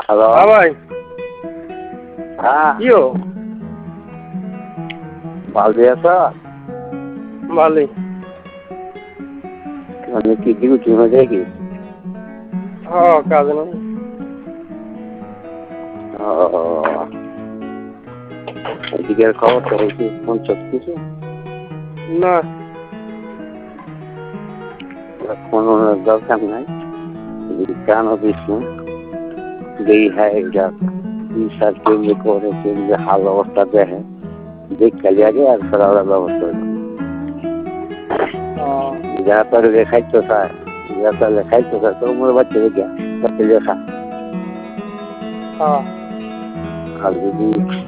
Hello. হ্যাঁ ভাই, হ্যাঁ, কি হো? ভালো আছ? ভালোই। মানে কি ডিউটি হয়ে কি? হ্যাঁ, কাজে না। ও, এদিকের খবর তো হয়েছে শুনছ কিছু? না, কোনো দরকার নাই, কেন দিচ্ছি যেই হ্যাঁ এটা বিচার কেন্দ্রে করে কেন্দ্রে হাল অবস্থা দেখে দেখ খালি আগে আর ফেরার ব্যবস্থা হইল যারা তার লেখাইতে চায়, যারা তার লেখাইতে চায় তোর মনে বাচ্চা লেখা বাচ্চা লেখা হ্যাঁ। আর যদি